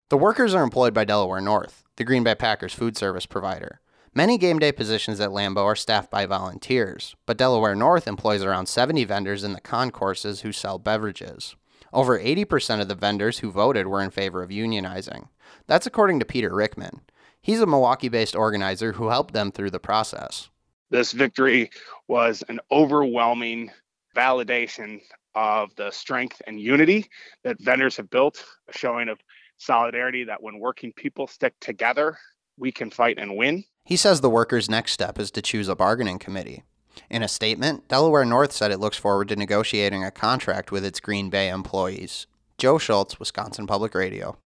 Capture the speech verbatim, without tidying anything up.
The workers are employed by Delaware North, the Green Bay Packers food service provider. Many game day positions at Lambeau are staffed by volunteers, but Delaware North employs around seventy vendors in the concourses who sell beverages. Over eighty percent of the vendors who voted were in favor of unionizing. That's according to Peter Rickman. He's a Milwaukee-based organizer who helped them through the process. This victory was an overwhelming validation of the strength and unity that vendors have built, a showing of solidarity that when working people stick together, we can fight and win. He says the workers' next step is to choose a bargaining committee. In a statement, Delaware North said it looks forward to negotiating a contract with its Green Bay employees. Joe Schultz, Wisconsin Public Radio.